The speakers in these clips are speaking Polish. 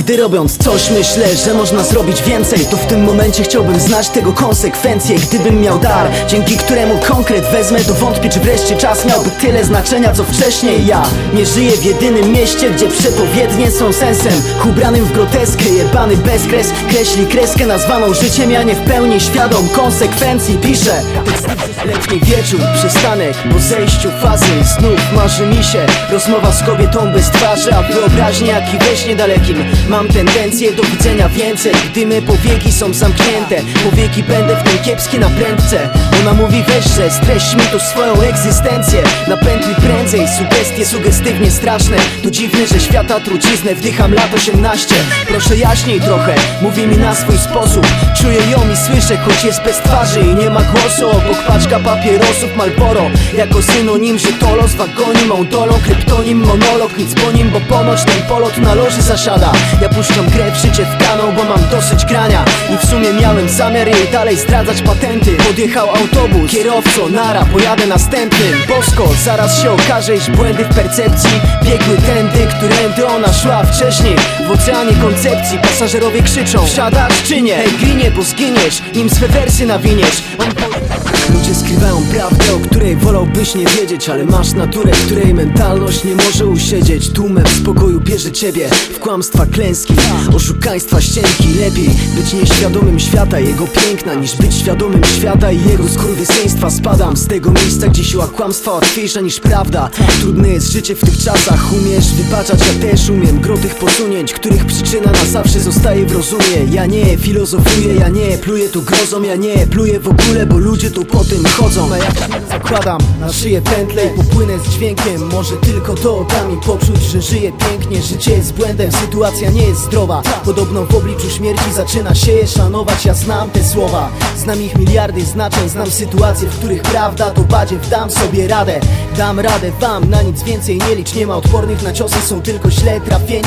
Gdy robiąc coś myślę, że można zrobić więcej, to w tym momencie chciałbym znać tego konsekwencje. Gdybym miał dar, dzięki któremu konkret wezmę, to wątpię, czy wreszcie czas miałby tyle znaczenia, co wcześniej. Ja nie żyję w jedynym mieście, gdzie przepowiednie są sensem ubranym w groteskę. Jebany bezkres kreśli kreskę nazwaną życiem. Ja nie w pełni świadom konsekwencji piszę letni wieczór, przystanek po zejściu fazy. Znów marzy mi się rozmowa z kobietą bez twarzy, a wyobraźnie jak i we śnie dalekim mam tendencję do widzenia więcej. Gdy me powieki są zamknięte, powieki będę w tym kiepski na prędce. Ona mówi weź, że streść mi tu swoją egzystencję. Napętli prędzej, sugestie sugestywnie straszne. To dziwne, że świata truciznę wdycham lat 18. Proszę jaśniej trochę, mówi mi na swój sposób. Czuję ją i słyszę, choć jest bez twarzy i nie ma głosu. Obok paczka papierosów Marlboro, jako synonim, że to los wagoni mą dolą. Kryptonim, monolog, nic po nim, bo ponoć ten polot na loży zasiada. Ja puszczam grę w życie w kanał, bo mam dosyć grania i w sumie miałem zamiar jej dalej zdradzać patenty. Podjechał autobus, kierowco, nara, pojadę następnym. Bosko, zaraz się okaże, iż błędy w percepcji biegły tędy, którędy ona szła wcześniej. W oceanie koncepcji pasażerowie krzyczą: wsiadasz czy nie? Hej grinie, bo zginiesz, nim swe wersy nawiniesz. Ludzie skrywają prawdę, o której wolałbyś nie wiedzieć, ale masz naturę, której mentalność nie może usiedzieć. Tłumem w spokoju bierze ciebie w kłamstwa klęski, oszukaństwa ścienki. Lepiej być nieświadomym świata, jego piękna, niż być świadomym świata i jego skurwysyństwa. Spadam z tego miejsca, gdzie siła kłamstwa łatwiejsza niż prawda. Trudne jest życie w tych czasach, umiesz wybaczać, ja też umiem. Gro tych posunięć, których przyczyna na zawsze zostaje w rozumie. Ja nie filozofuję, ja nie pluję tu grozą, ja nie pluję w ogóle, bo ludzie tu po tym chodzą. A jak zakładam na szyję pętlę i popłynę z dźwiękiem, może tylko to da mi poczuć, że żyję pięknie. Życie jest błędem, sytuacja nie jest zdrowa. Podobno w obliczu śmierci zaczyna się je szanować. Ja znam te słowa, znam ich miliardy znaczeń. Znam sytuacje, w których prawda to badziew. Dam sobie radę, dam radę wam, na nic więcej nie licz. Nie ma odpornych na ciosy, są tylko źle trafieni.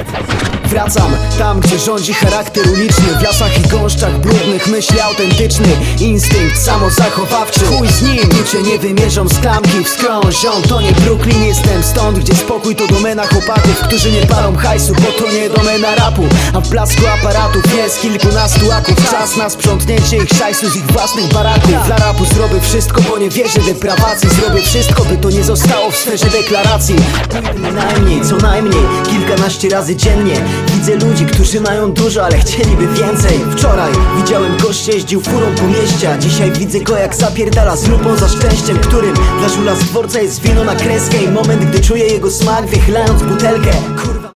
Wracam tam, gdzie rządzi charakter uliczny, w lasach i gąszczach brudnych myśli autentyczny instynkt samozachowawczy. Chuj z nim, tu cię nie wymierzą z klamki w skroń. Ziom, to nie Brooklyn, jestem stąd, gdzie spokój to domena chłopaków, którzy nie palą hajsu, bo to nie domena rapu. A w blasku aparatów jest kilkunastu aków. Czas na sprzątnięcie ich szajsu z ich własnych baraków. Dla rapu zrobię wszystko, bo nie wierzę deprawacji. Zrobię wszystko, by to nie zostało w sferze deklaracji. Najmniej, co najmniej kilkanaście razy dziennie widzę ludzi, którzy mają dużo, ale chcieliby więcej. Wczoraj widziałem gościa, jeździł furą po mieście, a dzisiaj widzę go jak zapierdala z lupą za szczęściem, którym dla żula z dworca jest wino na kreskę. I moment, gdy czuję jego smak, wychylając butelkę. Kurwa.